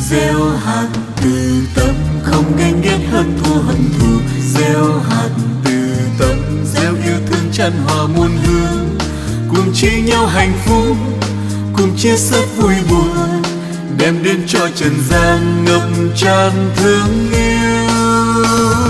Gieo hạt từ tâm, không ganh ghét hơn thua hận thù. Gieo hạt từ tâm, gieo yêu thương chan hòa muôn hương. Cùng chia nhau hạnh phúc, cùng chia sớt vui buồn, đem đến cho trần gian ngập tràn thương yêu.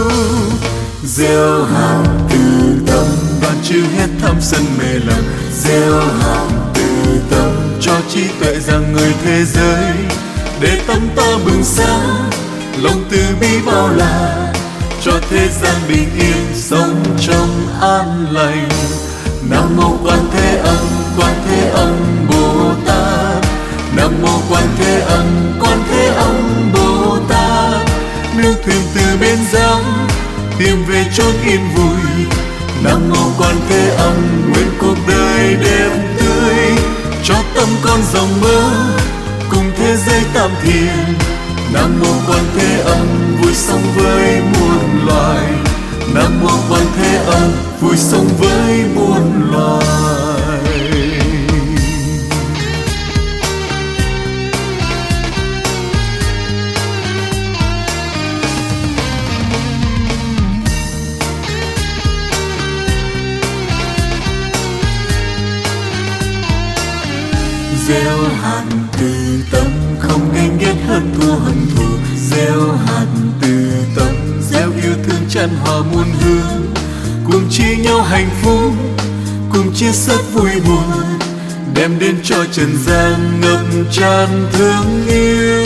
Gieo hạt từ tâm, đoạn trừ hết tham sân mê lầm. Gieo hạt từ tâm, cho trí tuệ rằng người thế giới, để tâm ta bừng sáng, lòng từ bi bao la, cho thế gian bình yên, sống trong an lành. Nam mô Quan Thế Âm, Quan Thế Âm Bồ Tát. Nam mô Quan Thế Âm, Quan Thế Âm Bồ Tát. Nương thuyền từ bên giang, tìm về chốn yên vui. Nam mô Quan Thế Âm, nguyện cuộc đời đẹp tươi, cho tâm con dòng mơ, cùng thế giới tam thiền. Nam mô Quan Thế Âm, vui sống với muôn loài. Nam mô Quan Thế Âm, vui sống với muôn loài. Gieo hạt từ tâm, không ganh ghét hơn thua hận thù. Gieo hạt từ tâm, gieo yêu thương chan hòa muôn hương. Cùng chia nhau hạnh phúc, cùng chia sớt vui buồn, đem đến cho trần gian ngập tràn thương yêu.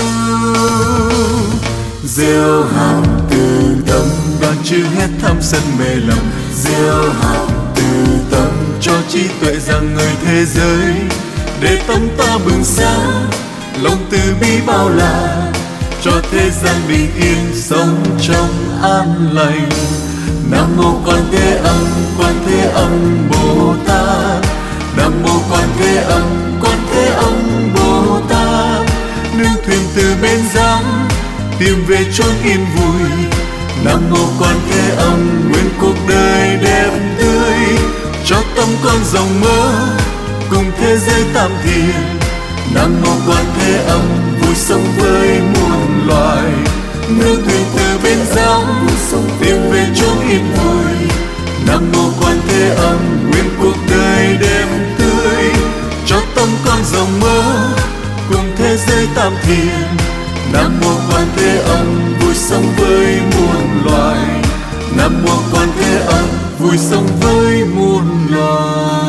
Gieo hạt từ tâm, đoạn trừ hết tham sân mê lầm. Gieo hạt từ tâm, cho trí tuệ rằng người thế giới, để tâm ta bừng sáng, lòng từ bi bao la, cho thế gian bình yên, sống trong an lành. Nam mô Quan Thế Âm, Quan Thế Âm Bồ Tát. Nam mô Quan Thế Âm, Quan Thế Âm Bồ Tát. Nương thuyền từ bên giang, tìm về chốn yên vui. Nam mô Quan Thế Âm, nguyện cuộc đời đẹp tươi, cho tâm con dòng mơ, cùng thế giới tam thiền. Nam mô Quan Thế Âm, vui sống với muôn loài. Nương thuyền từ bên giang, tìm về chốn yên vui. Nam mô Quan Thế Âm, nguyện cuộc đời đẹp tươi, cho tâm con dòng mơ, cùng thế giới tam thiền. Nam mô Quan Thế Âm, vui sống với muôn loài. Nam mô Quan Thế Âm, vui sống với muôn loài.